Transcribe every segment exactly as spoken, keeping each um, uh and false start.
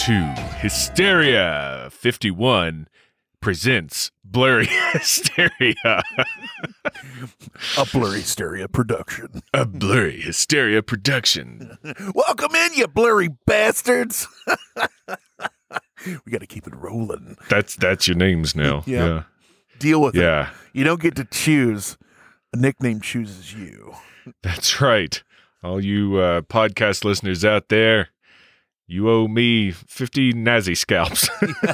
to Hysteria fifty-one presents Blurry Hysteria. A Blurry Hysteria production. A Blurry Hysteria production. Welcome in, you blurry bastards. We got to keep it rolling. That's that's your names now. Yeah. Yeah. Deal with Yeah. it. You don't get to choose. A nickname chooses you. That's right. All you uh, podcast listeners out there, you owe me fifty Nazi scalps.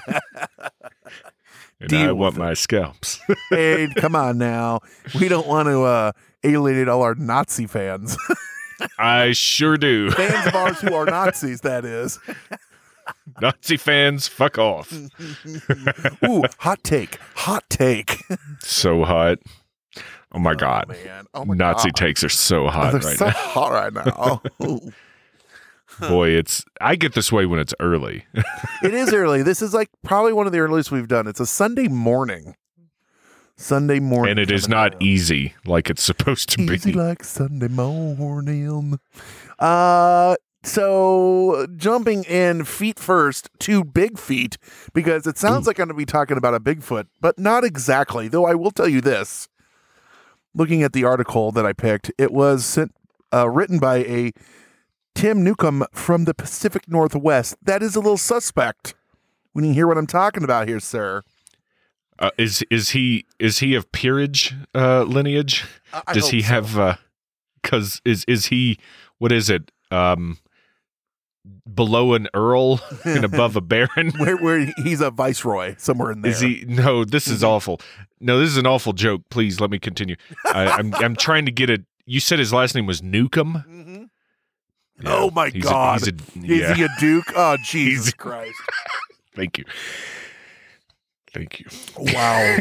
And Deal I with want it. my scalps. Hey, come on now. We don't want to uh, alienate all our Nazi fans. I sure do. Fans of ours who are Nazis, that is. Nazi fans, fuck off. Ooh, hot take. Hot take. So hot. Oh my God. Man. Oh my Nazi God. takes are so hot They're right so now. hot right now. Ooh. Boy, it's I get this way when it's early. It is early. This is like probably one of the earliest we've done. It's a Sunday morning. Sunday morning. And it is coming not out. easy like it's supposed to Easy be. like Sunday morning. Uh, so jumping in feet first to Big Feet, because it sounds like I'm going to be talking about a Bigfoot, but not exactly. Though I will tell you this. Looking at the article that I picked, it was sent, uh, written by a Tim Newcomb from the Pacific Northwest. That is a little suspect when you hear what I'm talking about here, sir. Uh, is is he is he of peerage uh, lineage? I- I Does hope he so. have? uh 'Cause is is he? What is it? Um, below an earl and above a baron? Where, where he's a viceroy somewhere in there. Is he? No, this is awful. No, this is an awful joke. Please let me continue. I, I'm I'm trying to get it. You said his last name was Newcomb. Mhm. Yeah, Oh my he's a- God. he's a, Is yeah. he a duke? Oh, Jesus He's- Christ. Thank you. Thank you. Wow.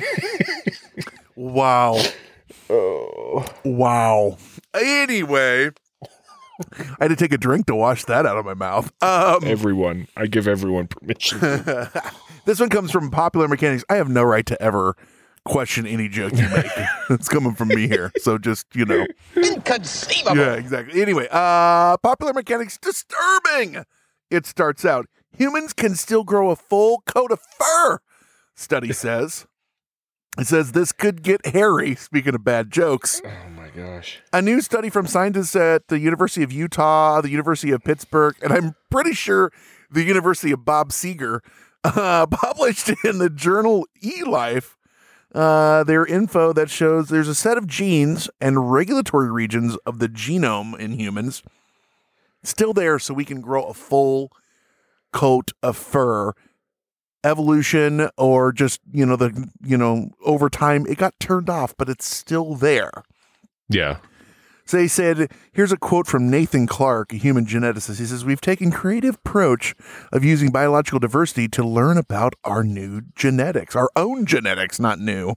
Wow. Oh. Wow. Anyway, I had to take a drink to wash that out of my mouth. Um, Everyone, I give everyone permission. this one comes from Popular Mechanics. I have no right to ever question any joke you make. It's coming from me here. So just, you know. Inconceivable. Yeah, exactly. Anyway, uh, Popular Mechanics disturbing. It starts out, humans can still grow a full coat of fur, study says. It says this could get hairy, speaking of bad jokes. Oh my gosh. A new study from scientists at the University of Utah, the University of Pittsburgh, and I'm pretty sure the University of Bob Seger, uh, published in the journal eLife, uh, their info that shows there's a set of genes and regulatory regions of the genome in humans still there so we can grow a full coat of fur. Evolution or just, you know, the, you know, over time it got turned off, but it's still there. Yeah. So they said, here's a quote from Nathan Clark, a human geneticist. He says, we've taken creative approach of using biological diversity to learn about our new genetics, our own genetics, not new.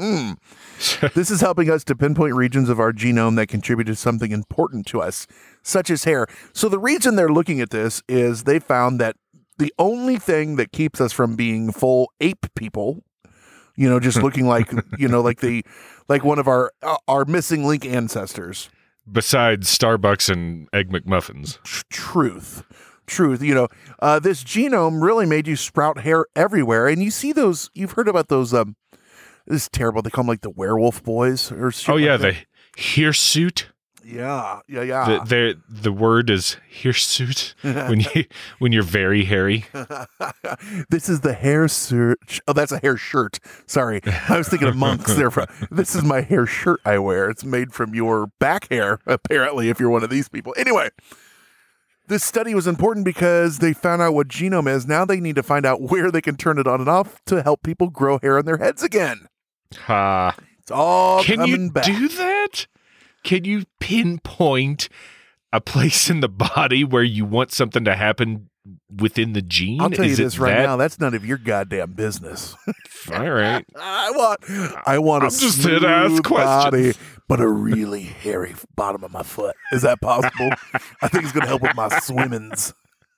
This is helping us to pinpoint regions of our genome that contribute to something important to us, such as hair. So the reason they're looking at this is they found that the only thing that keeps us from being full ape people, you know, just looking like, you know, like the, like one of our, uh, our missing link ancestors. Besides Starbucks and Egg McMuffins. Tr- Truth, truth. You know, uh, this genome really made you sprout hair everywhere. And you see those, you've heard about those, um, this is terrible. They call them like the werewolf boys or shit Oh yeah, like the hirsute. that. Yeah, yeah, yeah. The, the the word is hirsute when you when you're very hairy. This is the hair shirt. Oh, that's a hair shirt. Sorry. I was thinking of monks there. This is my hair shirt I wear. It's made from your back hair, apparently, if you're one of these people. Anyway, this study was important because they found out what genome is. Now they need to find out where they can turn it on and off to help people grow hair on their heads again. Ha. It's all Can coming you back. do that? Can you pinpoint a place in the body where you want something to happen within the gene? I'll tell Is you it this right that? now. That's none of your goddamn business. All right. I want, I want a I'm just here to ask smooth questions. body, but a really hairy bottom of my foot. Is that possible? I think it's going to help with my swimmings.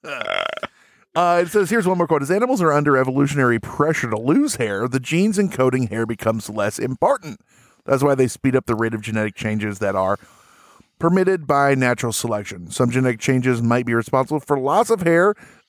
Uh, it says, here's one more quote. As animals are under evolutionary pressure to lose hair, the genes encoding hair becomes less important. That's why they speed up the rate of genetic changes that are permitted by natural selection. Some genetic changes might be responsible for loss of hair.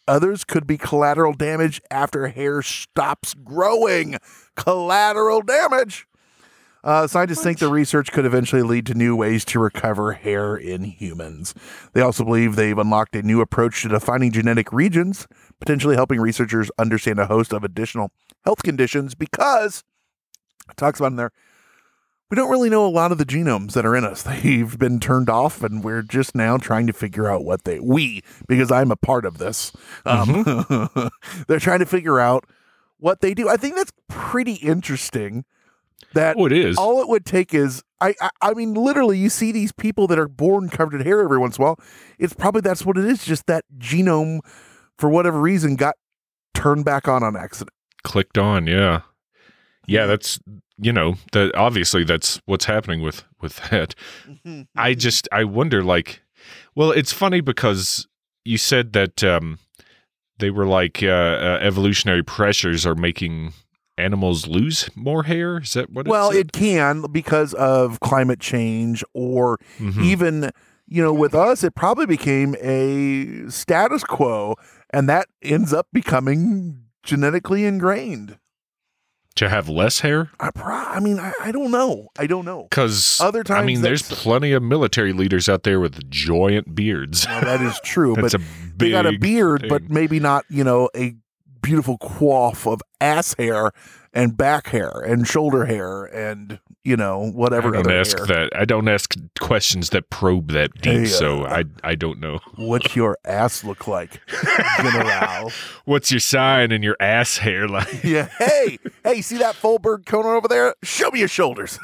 Others could be collateral damage after hair stops growing. Collateral damage. Uh, scientists what? think the research could eventually lead to new ways to recover hair in humans. They also believe they've unlocked a new approach to defining genetic regions, potentially helping researchers understand a host of additional health conditions because, it talks about in there, we don't really know a lot of the genomes that are in us. They've been turned off, and we're just now trying to figure out what they, we, because I'm a part of this, um, mm-hmm. they're trying to figure out what they do. I think that's pretty interesting. That oh, it is. All it would take is, I, I I mean, literally, you see these people that are born covered in hair every once in a while. It's probably that's what it is. Just that genome, for whatever reason, got turned back on on accident. Clicked on, yeah, yeah. That's you know that obviously that's what's happening with with that. I just I wonder, like, well, it's funny because you said that um, they were like uh, uh, evolutionary pressures are making animals lose more hair? Is that what it Well, said? it can because of climate change or mm-hmm. even, you know, with us, it probably became a status quo and that ends up becoming genetically ingrained. To have less hair? I, pro- I mean, I, I don't know. I don't know. Because, other times, I mean, there's plenty of military leaders out there with giant beards. Well, that is true. That's but a big they got a beard, thing. but maybe not, you know, a beautiful coif of ass hair and back hair and shoulder hair and, you know, whatever. I don't other ask hair. that. I don't ask questions that probe that deep, Hey, uh, so I I don't know. What's your ass look like, General? What's your sign and your ass hair like? Yeah. Hey, hey, see that full bird cone over there? Show me your shoulders.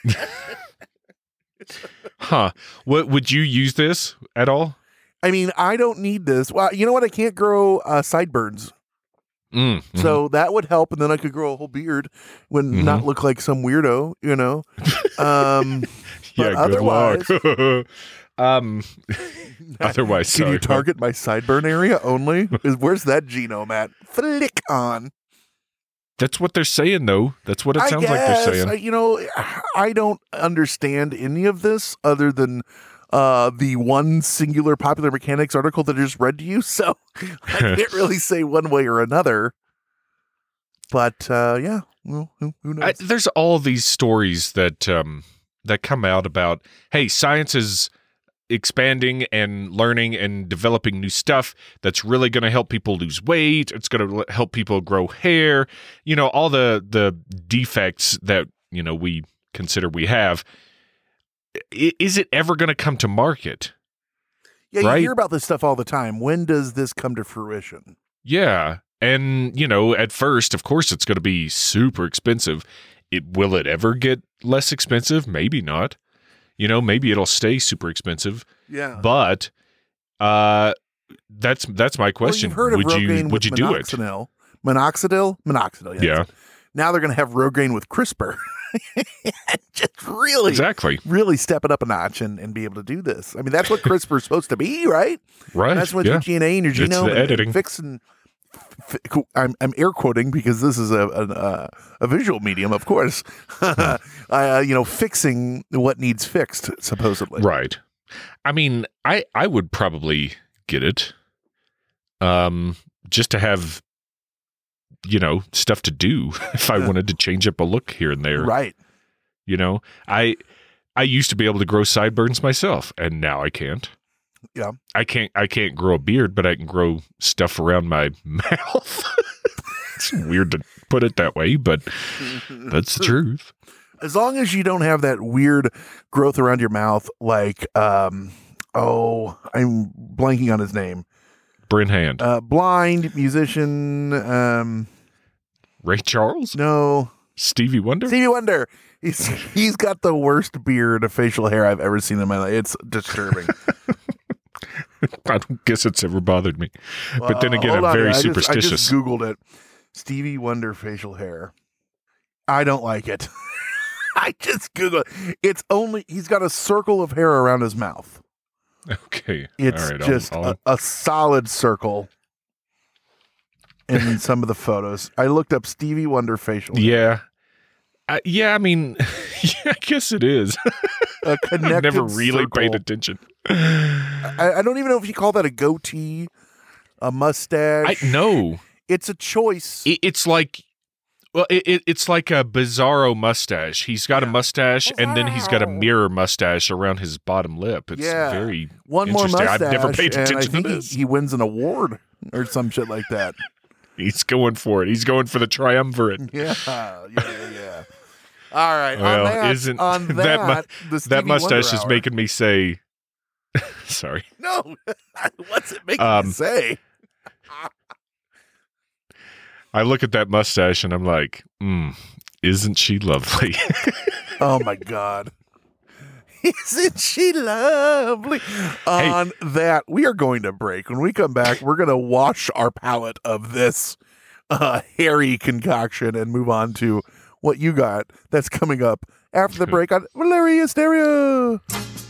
Huh. What would you use this at all? I mean, I don't need this. Well, you know what? I can't grow uh, sideburns. Mm, mm-hmm. So that would help, and then I could grow a whole beard, would mm-hmm. not look like some weirdo, you know. Um, yeah, but otherwise, good luck. um, otherwise, can sorry, you target my sideburn area only? Is where's that genome at? Flick on. That's what they're saying, though. That's what it I sounds guess, like they're saying. I, you know, I don't understand any of this other than uh, the one singular Popular Mechanics article that I just read to you. So I can't really say one way or another. But uh, yeah, well, who, who knows? I, there's all these stories that um, that come out about, hey, science is expanding and learning and developing new stuff that's really going to help people lose weight. It's going to help people grow hair. You know, all the the defects that, you know, we consider we have. Is it ever going to come to market? Yeah, right? You hear about this stuff all the time. When does this come to fruition? Yeah. And, you know, at first, of course, it's going to be super expensive. It, will it ever get less expensive? Maybe not. You know, maybe it'll stay super expensive. Yeah. But uh, that's that's my question. Well, you've heard of would you Rogaine would you with do it? minoxidil. Minoxidil? Minoxidil, yeah. Yeah. Now they're going to have Rogaine with CRISPR. Just really, exactly. really step it up a notch and, and be able to do this. I mean, that's what CRISPR is supposed to be, right? Right. That's what yeah. your D N A and your It's genome the and, editing. and fixing. F- I'm I'm air quoting because this is a a, uh, a visual medium, of course. uh, you know, fixing what needs fixed, supposedly. Right. I mean, I I would probably get it, um, just to have, you know, stuff to do if I wanted to change up a look here and there. Right. You know, I I used to be able to grow sideburns myself, and now I can't. Yeah. I can't I can't grow a beard, but I can grow stuff around my mouth. It's weird to put it that way, but that's the truth. As long as you don't have that weird growth around your mouth, like, um, oh, I'm blanking on his name. Bryn Hand. Uh, blind musician. Um, Ray Charles? No. Stevie Wonder? Stevie Wonder. He's he's got the worst beard of facial hair I've ever seen in my life. It's disturbing. I don't guess it's ever bothered me. Well, but then again, I'm on, very I just, superstitious. I just Googled it. Stevie Wonder facial hair. I don't like it. I just Googled it. It's only, he's got a circle of hair around his mouth. Okay. It's All right, just I'll, I'll... A, a solid circle in some of the photos. I looked up Stevie Wonder facial hair. Yeah. Uh, yeah, I mean, yeah, I guess it is. A connected I've never really circle. paid attention. I, I don't even know if you call that a goatee a mustache. I no. It's a choice. It, it's like, well, it, it, it's like a Bizarro mustache. He's got Yeah. a mustache, and then he's got a mirror mustache around his bottom lip. It's Yeah. very One more interesting. mustache, I've never paid and I attention think to he, this. he wins an award or some shit like that. He's going for it. He's going for the triumvirate. Yeah, yeah, yeah, yeah. All right. Well, on that, isn't on that, that mu- the That Stevie mustache Wonder is Hour. making me say, sorry. No, what's it making Um, me say? I look at that mustache and I'm like, mm, isn't she lovely? Oh my God. Isn't she lovely? On that, we are going to break. When we come back, we're going to wash our palate of this uh, hairy concoction and move on to what you got that's coming up after the break on Valeria Stereo.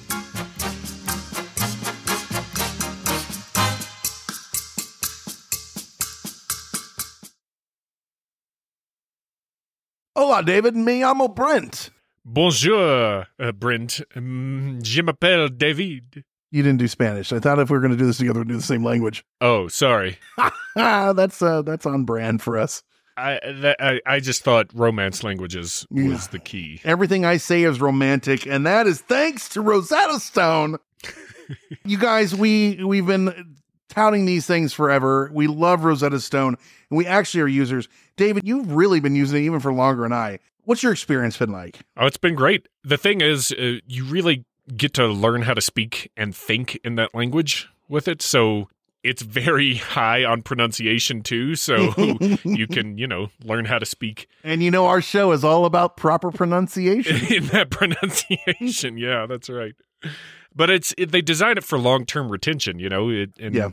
Hola, David. Me llamo Brent. Bonjour, uh, Brent. Mm, Je m'appelle David. You didn't do Spanish. I thought if we were going to do this together, we'd do the same language. Oh, sorry. Ah, that's uh, that's on brand for us. I, that, I I just thought romance languages was Yeah. the key. Everything I say is romantic, and that is thanks to Rosetta Stone. You guys, we we've been touting these things forever. We love Rosetta Stone, and we actually are users. David, you've really been using it even for longer than I. What's your experience been like? Oh, it's been great. The thing is, uh, you really get to learn how to speak and think in that language with it. So it's very high on pronunciation too. So you can, you know, learn how to speak And you know, our show is all about proper pronunciation. in that pronunciation. Yeah, that's right. But it's it, they design it for long-term retention, you know, it, and Yeah.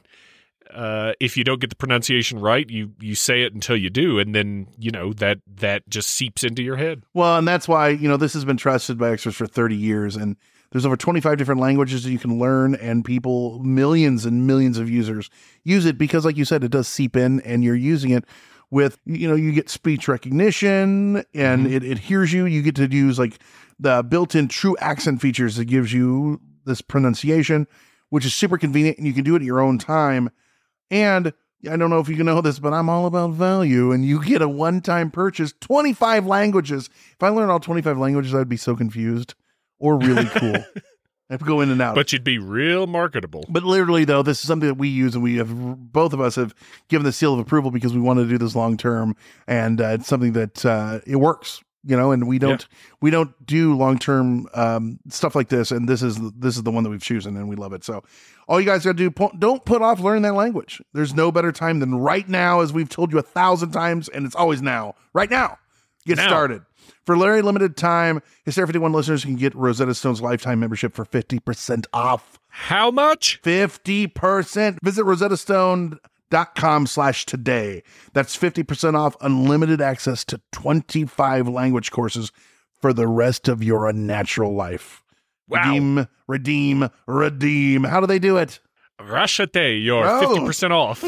uh, if you don't get the pronunciation right, you you say it until you do, and then, you know, that that just seeps into your head. Well, and that's why, you know, this has been trusted by experts for thirty years, and there's over twenty-five different languages that you can learn, and people, millions and millions of users use it because, like you said, it does seep in, and you're using it with, you know, you get speech recognition, and Mhm. it, it hears you. You get to use like the built-in true accent features that gives you this pronunciation, which is super convenient, and you can do it at your own time. And I don't know if you can know this, but I'm all about value, and you get a one-time purchase, twenty-five languages. If I learned all twenty-five languages, I'd be so confused or really cool. I have to go in and out. But you'd be real marketable. But literally, though, this is something that we use, and we have both of us have given the seal of approval because we want to do this long term, and uh, it's something that uh, it works, you know. And we don't we don't do long term um, stuff like this, and this is this is the one that we've chosen, and we love it. So, all you guys got to do, po- don't put off learning that language. There's no better time than right now, as we've told you a thousand times, and it's always now. Right now, get Now. started. For a very limited time, Hysteria fifty-one listeners can get Rosetta Stone's lifetime membership for fifty percent off. How much? fifty percent. Visit rosettastone.com slash today. That's fifty percent off unlimited access to twenty-five language courses for the rest of your unnatural life. Wow. Redeem, redeem, redeem. How do they do it? Rachete, you're Oh. fifty percent off.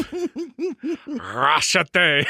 Rachete.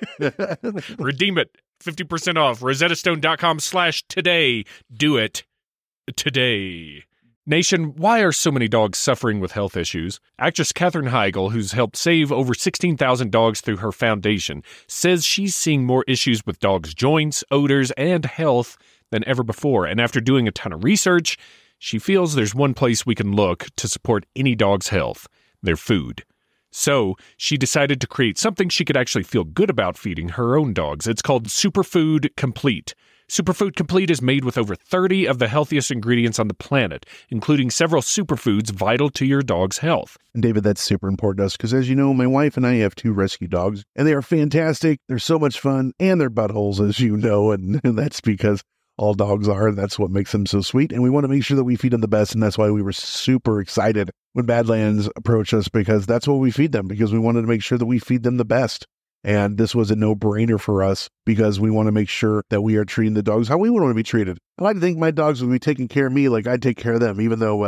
Redeem it. fifty percent off. rosettastone.com slash today. Do it today. Nation, why are so many dogs suffering with health issues? Actress Katherine Heigl, who's helped save over sixteen thousand dogs through her foundation, says she's seeing more issues with dogs' joints, odors, and health than ever before. And after doing a ton of research, she feels there's one place we can look to support any dog's health: their food. So she decided to create something she could actually feel good about feeding her own dogs. It's called Superfood Complete. Superfood Complete is made with over thirty of the healthiest ingredients on the planet, including several superfoods vital to your dog's health. And David, that's super important to us because, as you know, my wife and I have two rescue dogs, and they are fantastic. They're so much fun, and they're buttholes, as you know, and, and that's because all dogs are, and that's what makes them so sweet. And we want to make sure that we feed them the best, and that's why we were super excited when Badlands approached us, because that's what we feed them, because we wanted to make sure that we feed them the best. And this was a no-brainer for us because we want to make sure that we are treating the dogs how we want to be treated. I like to think my dogs would be taking care of me like I take care of them, even though uh,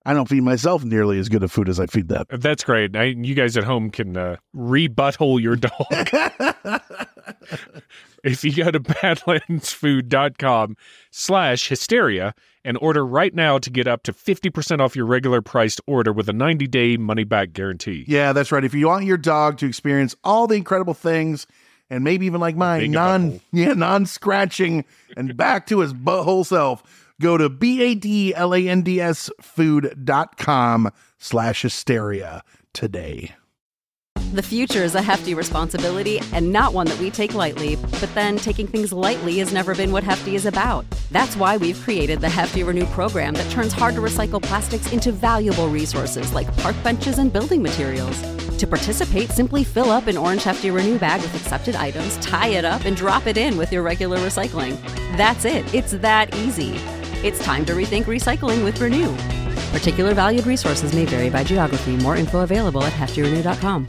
I don't feed myself nearly as good of food as I feed them. That's great. I, you guys at home can uh, rebutthole your dog. If you go to badlandsfood.com slash hysteria and order right now to get up to fifty percent off your regular priced order with a ninety-day money-back guarantee. Yeah, that's right. If you want your dog to experience all the incredible things, and maybe even like mine, Big non butthole. yeah, non-scratching and back to his butthole self, go to B-A-D-L-A-N-D-S food.com slash hysteria today. The future is a hefty responsibility and not one that we take lightly. But then taking things lightly has never been what Hefty is about. That's why we've created the Hefty Renew program that turns hard-to-recycle plastics into valuable resources like park benches and building materials. To participate, simply fill up an orange Hefty Renew bag with accepted items, tie it up, and drop it in with your regular recycling. That's it. It's that easy. It's time to rethink recycling with Renew. Particular valued resources may vary by geography. More info available at hefty renew dot com.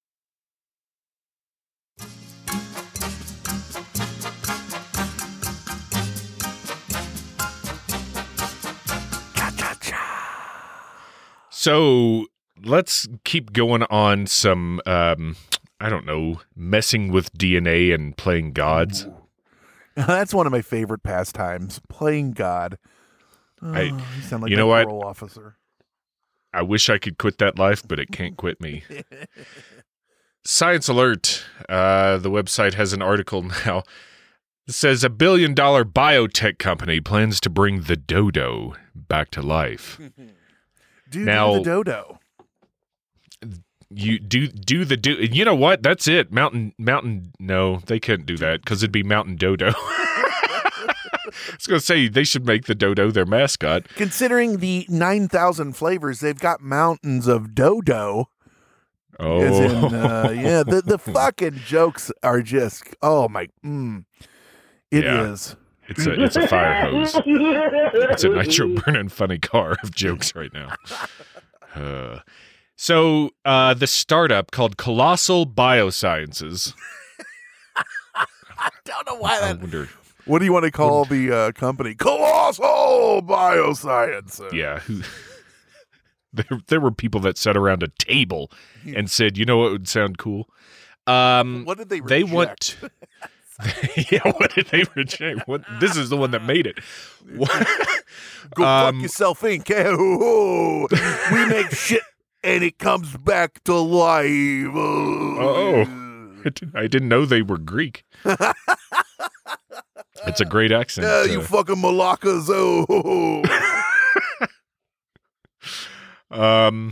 So let's keep going on some, um, I don't know, messing with D N A and playing gods. That's one of my favorite pastimes, playing God. Oh, I- you sound like you a know what? parole officer. I wish I could quit that life, but it can't quit me. Science Alert, uh, the website has an article now. It says a billion dollar biotech company plans to bring the dodo back to life. Do Now- the dodo. You do do the do. You know what? That's it. Mountain Mountain. No, they couldn't do that because it'd be Mountain Dodo. I was going to say they should make the dodo their mascot. Considering the nine thousand flavors, they've got mountains of dodo. Oh, As in, uh, yeah, the, the fucking jokes are just, oh my, mm, it Yeah. is. it's a it's a fire hose. It's a nitro burning funny car of jokes right now. Uh, so uh, the startup called Colossal Biosciences. I don't know why I that. wonder. What do you want to call the uh, company? Colossal Bioscience. Yeah, who, there there were people that sat around a table and said, "You know what would sound cool." Um, What did they they reject? want. Yeah, what did they reject? What, this is the one that made it. What- Go Um, fuck yourself, Inc. Oh, we make shit and it comes back to life. Oh. I didn't, I didn't know they were Greek. It's a great accent. Yeah, you uh, fucking Malakas. Oh. Um,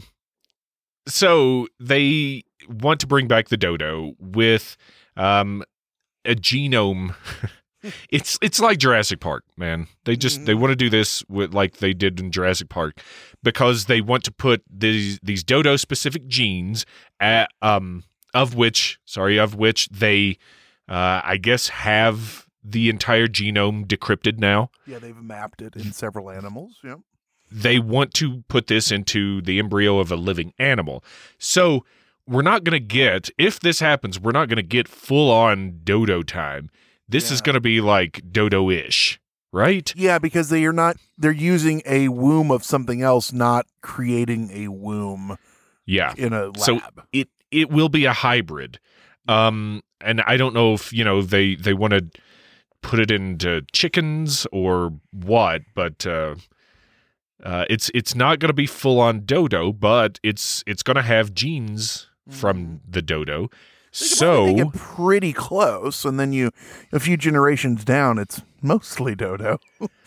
so they want to bring back the dodo with um a genome. it's it's like Jurassic Park, man. They just they want to do this with like they did in Jurassic Park because they want to put these these dodo specific genes at, um of which sorry of which they uh I guess have the entire genome decrypted now. Yeah, they've mapped it in several animals. Yep. They want to put this into the embryo of a living animal. So we're not going to get, if this happens, we're not going to get full on dodo time. This is Yeah. going to be like dodo-ish, right? Yeah, because they are not. They're using a womb of something else, not creating a womb Yeah. in a lab. So it it will be a hybrid. Um, and I don't know if, you know, they, they want to put it into chickens or what, but uh, uh, it's it's not going to be full on dodo, but it's it's going to have genes from the dodo. They could So probably make it pretty close, and then you, a few generations down, it's mostly dodo.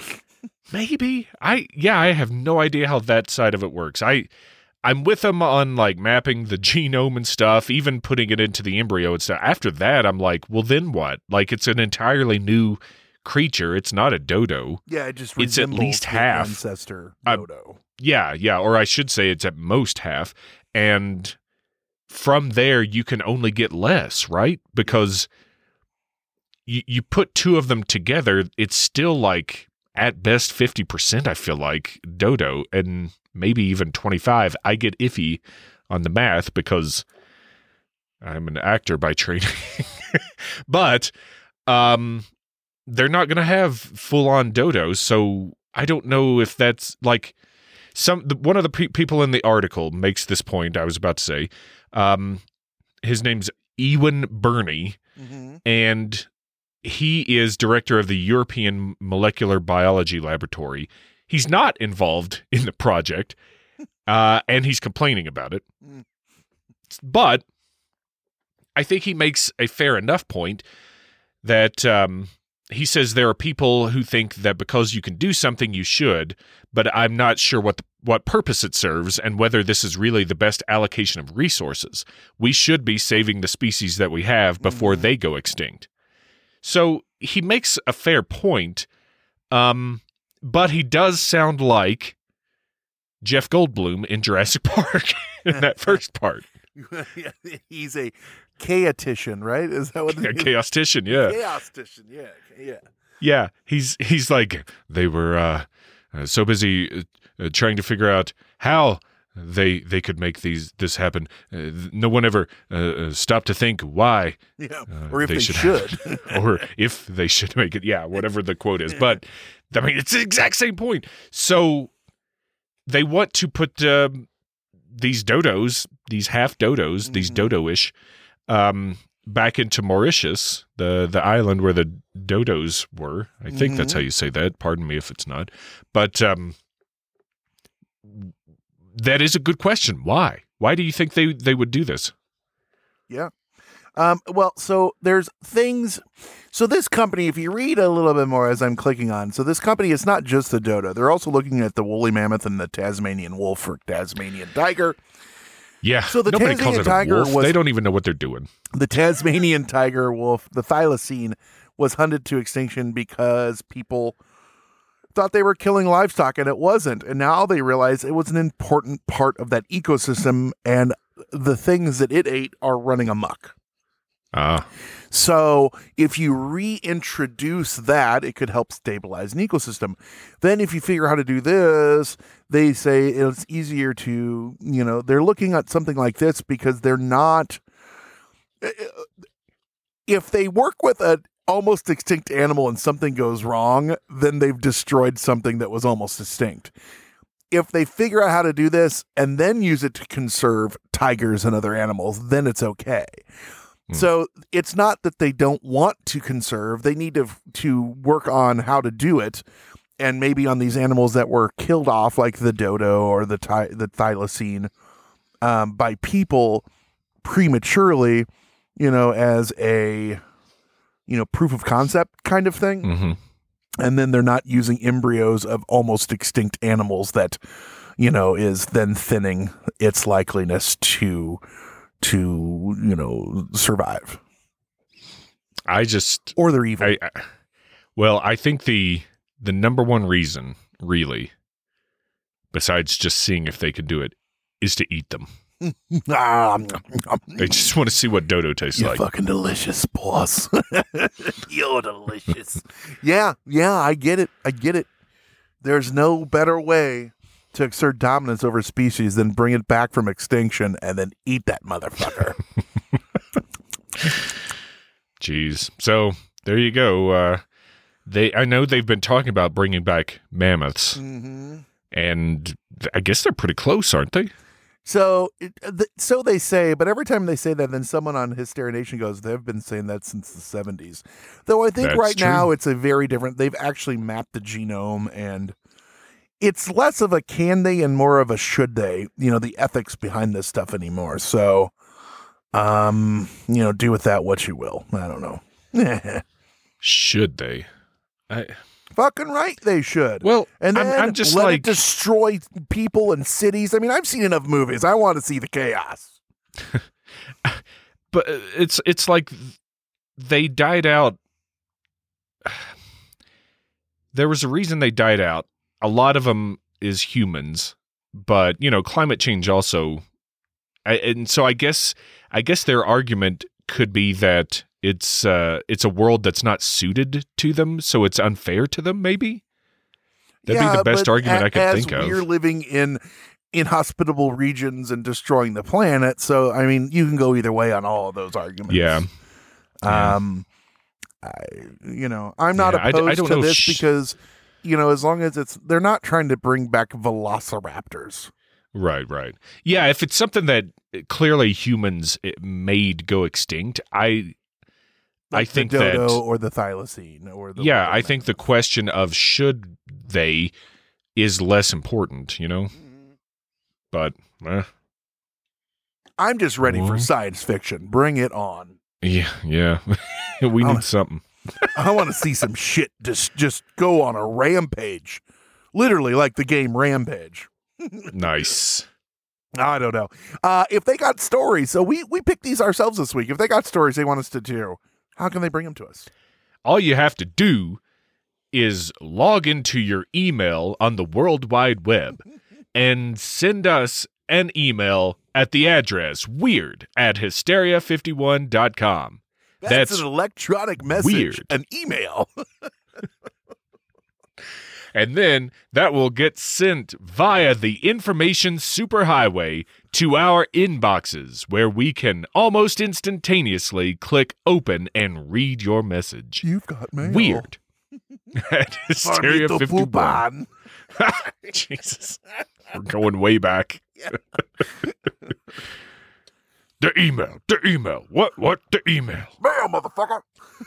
maybe I yeah I have no idea how that side of it works. I I'm with them on like mapping the genome and stuff, even putting it into the embryo and stuff. After that, I'm like, well, then what? Like, it's an entirely new creature. It's not a dodo. Yeah, it just It's at resembles least the half. ancestor I- dodo. Yeah, yeah, or I should say it's at most half. And from there, you can only get less, right? Because you you put two of them together, it's still like at best fifty percent, I feel like, dodo, and maybe even twenty-five. I get iffy on the math because I'm an actor by training. But um, they're not going to have full-on dodos, so I don't know if that's like... some the, one of the pe- people in the article makes this point I was about to say. Um, his name's Ewan Burney, mm-hmm. and he is director of the European Molecular Biology Laboratory. He's not involved in the project, uh, and he's complaining about it. But I think he makes a fair enough point that um, he says there are people who think that because you can do something, you should, but I'm not sure what the, what purpose it serves and whether this is really the best allocation of resources. We should be saving the species that we have before mm-hmm. they go extinct. So he makes a fair point, um, but he does sound like Jeff Goldblum in Jurassic Park in that first part. He's a chaotician, right? Is that what a chaostician? Yeah, chaostician. Yeah, yeah, yeah. He's he's like they were uh, uh, so busy uh, trying to figure out how they they could make these this happen. Uh, no one ever uh, stopped to think why. Yeah, uh, or if they, they should, should. or if they should make it. Yeah, whatever the quote is. But I mean, it's the exact same point. So they want to put. Um, These dodos, these half dodos, mm-hmm. these dodo-ish, um, back into Mauritius, the the island where the dodos were. I think mm-hmm. that's how you say that. Pardon me if it's not. But um, that is a good question. Why? Why do you think they, they would do this? Yeah. Um, well, so there's things. So this company, if you read a little bit more as I'm clicking on, so this company is not just the dodo. They're also looking at the woolly mammoth and the Tasmanian wolf or Tasmanian tiger. Yeah. So the Nobody Tasmanian calls it a tiger wolf. was, they don't even know what they're doing. The Tasmanian tiger wolf, the thylacine, was hunted to extinction because people thought they were killing livestock and it wasn't. And now they realize it was an important part of that ecosystem and the things that it ate are running amok. Ah. So if you reintroduce that, it could help stabilize an ecosystem. Then if you figure out how to do this, they say it's easier to, you know, they're looking at something like this because they're not, if they work with an almost extinct animal and something goes wrong, then they've destroyed something that was almost extinct. If they figure out how to do this and then use it to conserve tigers and other animals, then it's okay. So it's not that they don't want to conserve. They need to to work on how to do it. And maybe on these animals that were killed off, like the dodo or the ty- the thylacine, um, by people prematurely, you know, as a, you know, proof of concept kind of thing. Mm-hmm. And then they're not using embryos of almost extinct animals that, you know, is then thinning its likeliness to... to, you know, survive. I just... Or they're evil. I, I, well, I think the the number one reason, really, besides just seeing if they can do it, is to eat them. They just want to see what dodo tastes You're like. Fucking delicious, boss. You're delicious. Yeah, yeah, I get it. I get it. There's no better way to exert dominance over species than bring it back from extinction and then eat that motherfucker. Jeez. So there you go. Uh, they, I know they've been talking about bringing back mammoths, mm-hmm. and I guess they're pretty close, aren't they? So, it, the, so they say, but every time they say that, then someone on Hysteria Nation goes, they've been saying that since the seventies. Though I think That's right true. now it's a very different, they've actually mapped the genome, and it's less of a can they and more of a should they, you know, the ethics behind this stuff anymore. So, um, you know, do with that what you will. I don't know. Should they? I... Fucking right, they should. Well, and then I'm, I'm just let like it destroy people and cities. I mean, I've seen enough movies. I want to see the chaos. But it's it's like they died out. There was a reason they died out. A lot of them is humans, but you know, climate change also. I, and so I guess I guess their argument could be that it's uh, it's a world that's not suited to them, so it's unfair to them. Maybe that'd yeah, be the best argument a- I could as think of. We're living in inhospitable regions and destroying the planet, so I mean, you can go either way on all of those arguments. Yeah. Um, I, you know, I'm not Yeah, I d- opposed I don't to know this sh- because you know, as long as it's, they're not trying to bring back velociraptors. Right, right. Yeah, if it's something that clearly humans made go extinct, I Like I think the dodo that or the thylacine or the yeah, I think the question of should they is less important, you know? But eh. I'm just ready for Mhm. science fiction. Bring it on. yeah, yeah. we Oh. need something. I want to see some shit just just go on a rampage. Literally like the game Rampage. Nice. I don't know. Uh, if they got stories, so we we picked these ourselves this week. If they got stories they want us to do, how can they bring them to us? All you have to do is log into your email on the World Wide Web and send us an email at the address weird at hysteria fifty-one dot com. That's, That's an electronic message, weird. an email. And then that will get sent via the information superhighway to our inboxes, where we can almost instantaneously click open and read your message. You've got mail. Weird. At Hysteria Farmito fifty-one. Pupan. Jesus. We're going way back. The email. The email. What? What? The email. Mail, motherfucker.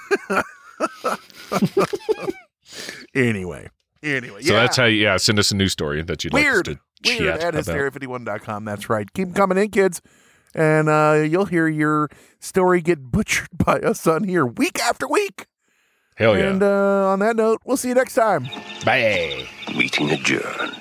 anyway. Anyway. So yeah. that's how you, yeah, send us a news story that you'd Weird. like us to Weird chat at about. hysteria fifty-one dot com. That's right. Keep them coming in, kids. And uh, you'll hear your story get butchered by us on here week after week. Hell yeah. And uh, on that note, we'll see you next time. Bye. Meeting adjourned.